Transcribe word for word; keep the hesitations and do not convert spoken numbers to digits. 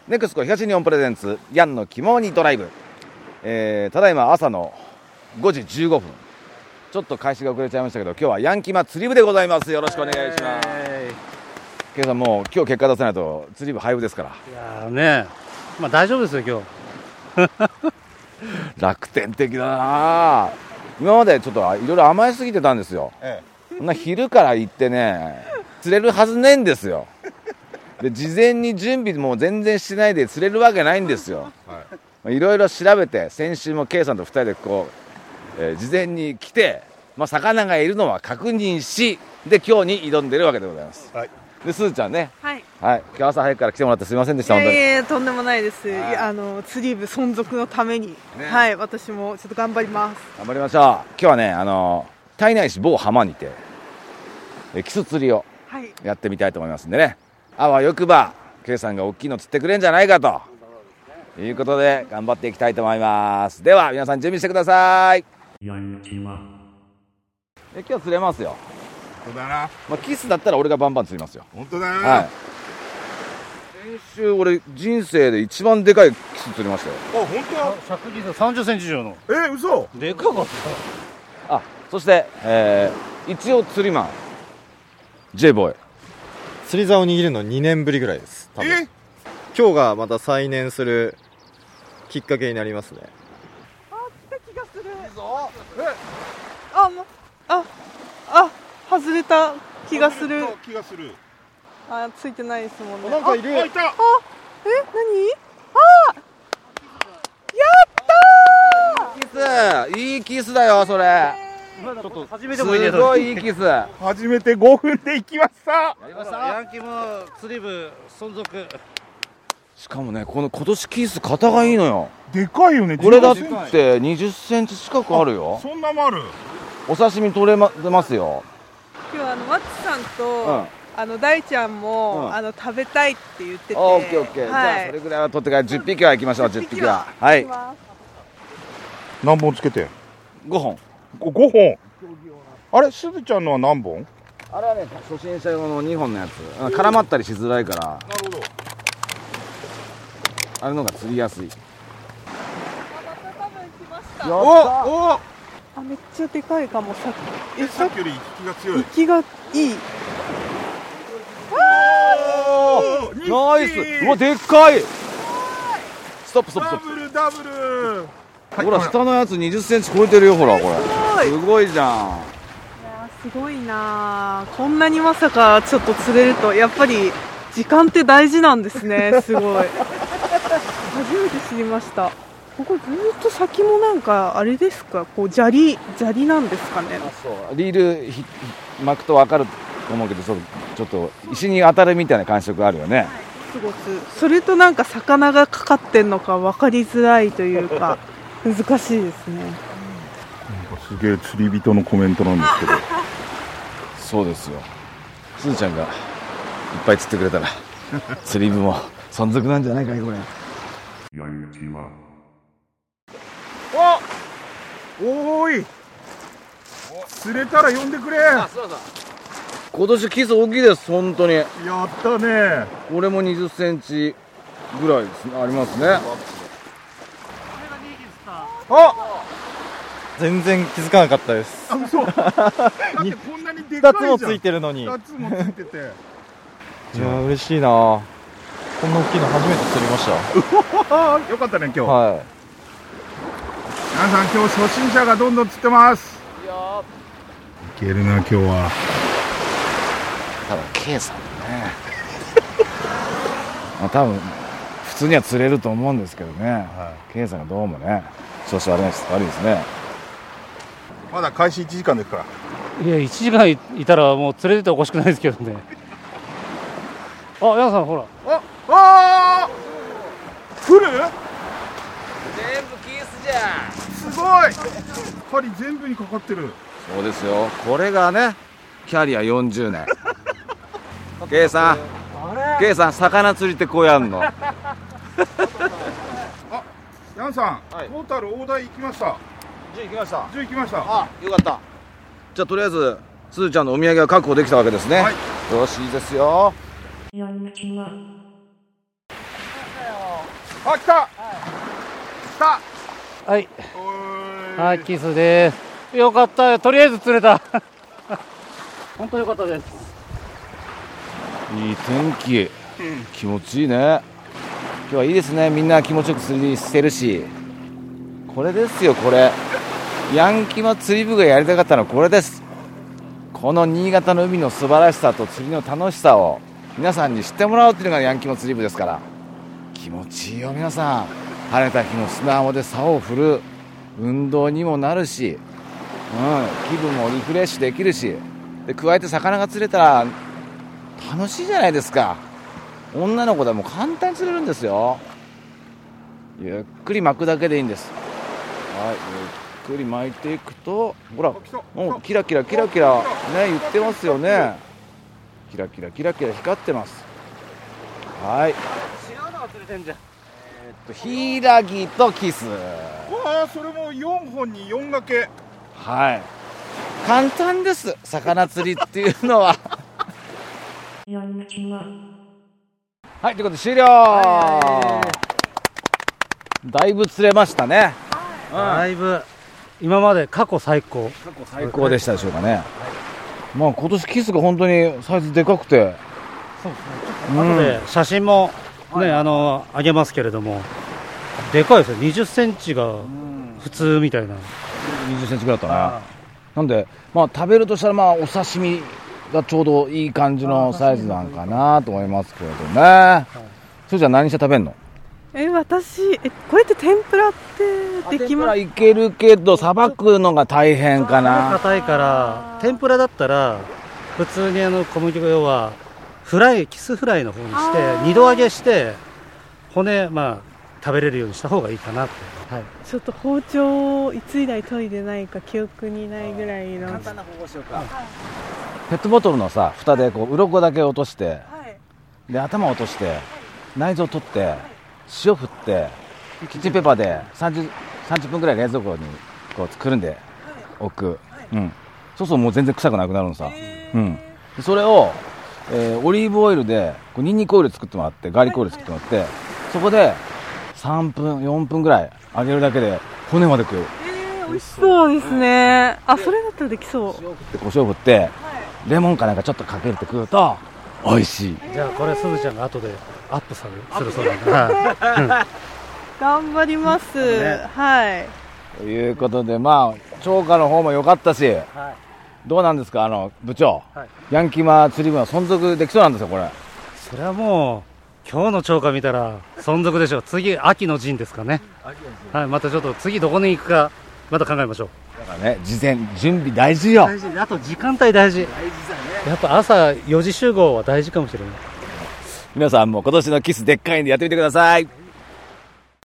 ネクスコ東日本プレゼンツヤンの肝にドライブ、えー、ただいま朝のごじじゅうごふん、ちょっと開始が遅れちゃいましたけど、今日はヤンキマ釣り部でございます。よろしくお願いします。ケイさん、もう今日結果出せないと釣り部廃部ですから。 いやーね、まあ大丈夫ですよ今日楽天的だな。今までちょっといろいろ甘えすぎてたんですよ、ええ、そんな昼から行ってね釣れるはずねえんですよ。で事前に準備も全然してないで釣れるわけないんですよ。いろいろ調べて、先週も K さんとふたりでこう、えー、事前に来て、まあ、魚がいるのは確認し、で今日に挑んでるわけでございます、はい、ですずちゃんね、 はいはい、今日朝早くから来てもらってすみませんでした。 いやいやいや、とんでもないです。あの釣り部存続のために、ね、はい、私もちょっと頑張ります。 頑張りましょう。今日はね、あの胎内市某浜にてえキス釣りをやってみたいと思いますんでね、はい、あわよくば K さんが大きいの釣ってくれんじゃないかということで頑張っていきたいと思います。では皆さん準備してください。え今日釣れますよ。 本当だな、 まあ、キスだったら俺がバンバン釣りますよ。 本当だな、 はい、先週俺人生で一番でかいキス釣りましたよ。 あ、本当昨日さんじゅっセンチ以上の。 えー、嘘でかかった。 あ、そして、えー、一応釣りマン J ボーイ、 釣り竿を握るのにねんぶりぐらいです。多分え今日がまた再燃するきっかけになりますね。 あ、来た気がする。あ、あ、あ、外れた気がする。 気がする。 あ、ついてないですもんね。 なんかいる。 あ、いた。 あ、え、何？あ、やったー。キス、いいキスだよそれ。 ちょっと初めてもいいね。 すごいいいキス。 初めてごふんで行きました。 やりました。ヤンキも釣り部存続。 しかもね、この今年キス型がいいのよ。 でかいよね。 これだってにじゅっセンチ近くあるよ。 そんなもある。 お刺身取れますよ。 今日あのマッチさんと、うん、あの大ちゃんも、うん、あの食べたいって言ってて。 オッケーオッケー。じゃあそれぐらいは取ってからじゅっぴきは行きましょう。じゅっぴきは。はい。 何本つけて？ ごほん。 ごほん。あれ、すずちゃんのは何本？ あれはね、初心者用のにほんのやつ。絡まったりしづらいから。なるほど。あれのが釣りやすい。 おお、あ、めっちゃでかいかも。さっきさっきより息が強い。 息がいい。 おー、ナイス。うわ、でっかい。ストップストップストップ。 ダブルダブル。 ほら、下のやつにじゅっセンチ超えてるよ。ほらこれすごいじゃん。いやすごいな。こんなにまさかちょっと釣れると。やっぱり時間って大事なんですね。すごい初めて知りました。ここずっと先もなんかあれですか、こう砂利砂利なんですかね。 あ、そう、リールひ巻くと分かると思うけど、そうちょっと石に当たるみたいな感触あるよね。 すごくそれとなんか魚がかかってんのか分かりづらいというか難しいですね。なんかすげえ釣り人のコメントなんですけどそうですよ。すずちゃんがいっぱい釣ってくれたら釣り部も存続なんじゃないかいこれ。 おおーい、釣れたら呼んでくれ。 あ、そうそう、今年キス大きいです。本当にやったね。 これもにじゅっセンチぐらいですね、ありますね。 あ、全然気づかなかったです。 あ、嘘だってこんなにでかいじゃん。 ふたつもついてるのに。 ふたつもついてていや嬉しいな。こんな大きいの初めて釣りました。 よかったね今日。 はい。 皆さん今日初心者がどんどん釣ってます。 いいよ。 いけるな今日は。 多分 K さんねまあ多分普通には釣れると思うんですけどね、はい、K さんがどうもね調子悪いです。悪いですね。 まだ開始いちじかんですから。 いやいちじかん い, いたらもう釣れてておかしくないですけどねあ、ヤンさんほら。 ああ来る。 全部キスじゃん。 すごい。針全部にかかってる。 そうですよ。これがねキャリアよんじゅうねんK さん K さん魚釣りってこうやんのあ、 ヤンさん、はい、トータル大台行きました。 じゅう行きました。 じゅう行きました。 あ、よかった。じゃあとりあえずすずちゃんのお土産が確保できたわけですね、はい、よろしいですよ。 あ、来た来た。 はいおーいはい、キスです。よかったよ、とりあえず釣れた本当よかったです。 いい天気、気持ちいいね。今日はいいですね。みんな気持ちよく釣りしてるし、これですよ。これヤンキマ釣り部がやりたかったのはこれです。この新潟の海の素晴らしさと釣りの楽しさを皆さんに知ってもらうっていうのがヤンキマ釣り部ですから。気持ちいいよ皆さん。晴れた日の砂浜で竿を振る運動にもなるし、うん、気分もリフレッシュできるし、で加えて魚が釣れたら楽しいじゃないですか。女の子でも簡単に釣れるんですよ。ゆっくり巻くだけでいいんです。はい、ゆっくり巻いていくと、ほら、もうキラキラキラキラね言ってますよね。キラキラキラキラ光ってます。はい。 違うのが釣れてんじゃん。 えー、っとヒイラギとキス。 わあ、それもよんほんによん掛け。 はい。簡単です。魚釣りっていうのは。はい、ということで終了。だいぶ釣れましたね。 だいぶ今まで過去最高過去最高でしたでしょうかね。まあ今年キスが本当にサイズでかくて、 そうですね、後で写真もね、あの上げますけれども、でかいですよ。にじゅっセンチが普通みたいな。 にじゅっセンチぐらいだったね。なんでまあ食べるとしたらまあお刺身がちょうどいい感じのサイズなんかなと思いますけれどね。それじゃあ何して食べんの？ え、私、え、これって天ぷらってできます？ いけるけどさばくのが大変かな。 硬いから天ぷらだったら普通にあの小麦粉用はフライキスフライの方にして二度揚げして骨まあ食べれるようにした方がいいかなって、はい、 ちょっと包丁をいつ以来研いでないか記憶にないぐらいの簡単な方法しようか。ペットボトルのさ蓋でこう鱗だけ落として、 はい、 で頭落として内臓取って塩振ってキッチンペーパーでさんじゅう、さんじゅっぷんぐらい冷蔵庫にこうくるんで置く、はいうん、そうするともう全然臭くなくなるのさ、うん、それを、えー、オリーブオイルでこうニンニクオイル作ってもらってガーリックオイル作ってもらって、はい、そこでさんぷんよんぷんぐらい揚げるだけで骨まで食う。 えー、美味しそうですね。あ、それだったらできそう。 塩振って胡椒振って、はい、レモンかなんかちょっとかけるって食うと美味しい。 じゃあこれすずちゃんが後でアップされするそうだな頑張ります、ね、はい。 ということでまあ釣果の方も良かったし、はい、どうなんですかあの部長、はい、ヤンキマ釣り部は存続できそうなんですよこれ。 それはもう今日の釣果見たら存続でしょう。次秋の陣ですかね。はい、またちょっと次どこに行くかまた考えましょう。 だからね、事前準備大事よ。 大事。あと時間帯大事。大事だね。やっぱ朝よじ集合は大事かもしれない。 皆さんも今年のキスでっかいんでやってみてください。